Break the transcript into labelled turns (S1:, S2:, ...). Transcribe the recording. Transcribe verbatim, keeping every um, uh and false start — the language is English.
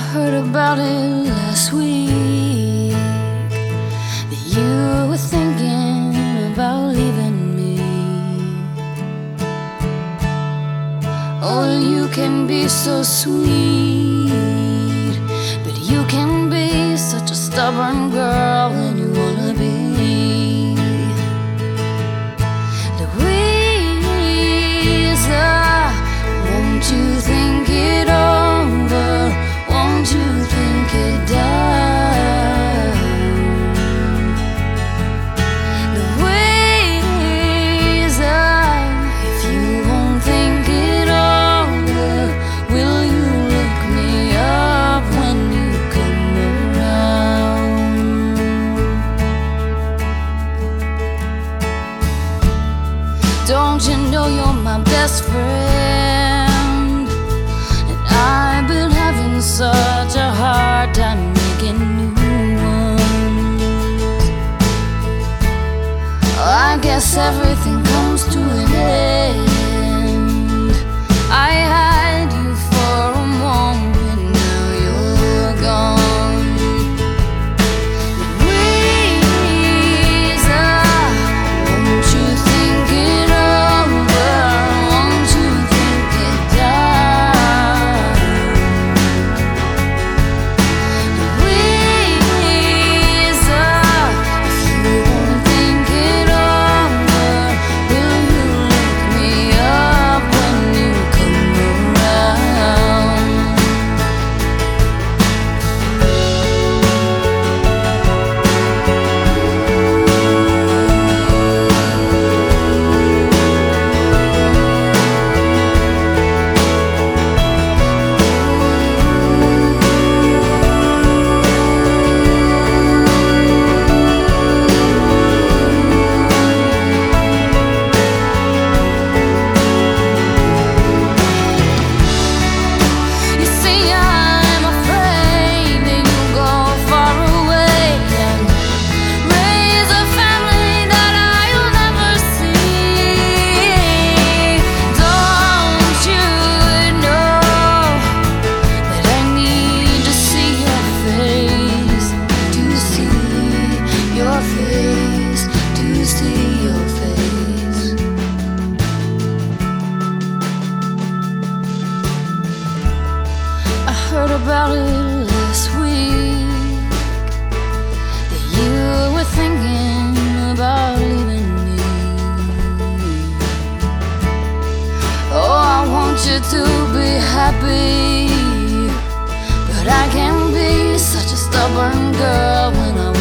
S1: heard about it last week, that you were thinking about leaving me. Oh, you can be so sweet, but you can be such a stubborn girl when you wanna be. Louisa, won't you think it over? Won't you think it down? Louisa, if you won't think it over, will you look me up when you come around? Don't you know you're my best friend? And I've been having such a hard time making new ones. I guess everything comes to an end. I had you for a moment, now you're gone. Louisa, won't you think it over? Won't you think it down? Louisa, if you won't think it over, will you look me up when you come around? You see, I'm afraid that you'll go far away and raise a family that I'll never see. Don't you know that I need to see your face, to see your face, to see your face? I heard about it last week, that you were thinking about leaving me. Oh, I want you to be happy, but I can be such a stubborn girl when I